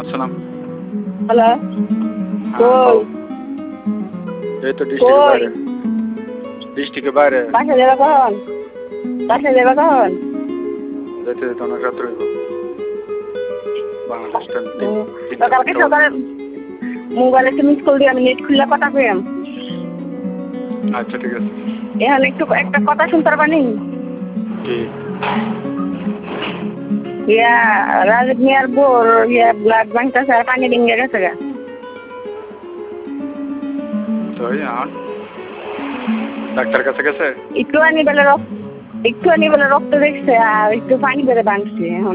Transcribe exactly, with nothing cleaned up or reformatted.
আসসালাম। হ্যালো। হ্যাঁ, কই? বল। এই তো ডিস্ট্রিক্টের কই? বাইরে। ডিস্ট্রিক্টের বাইরে। বাসায় যাবা কখন? বাসায় যাবা কখন? যেতে যেতে অনেক রাত হইব। বাংলাদেশ টাইম তিন হুম, তো তিনটা কালকে তিনটা সকালে বাজে। মোবাইলে একটা মিস কল দিয়ে আমি নেট খুললে কথা কইম। আচ্ছা ঠিক আছে। এখন একটু একটা কথা শুনতে পারবানি? কি? ইয়া রাজীব মিয়ার বোর ইয়া ব্লাড ব্যাংকটা আর পানি ডিঙ্গে গেছে গা। তাই আর ডাক্তার কাছে গেছে? একটু আনি বেলা রক্ত একটু আনি বেলা রক্ত দেখছে আর একটু পানি বেড়ে ভাঙছে এখন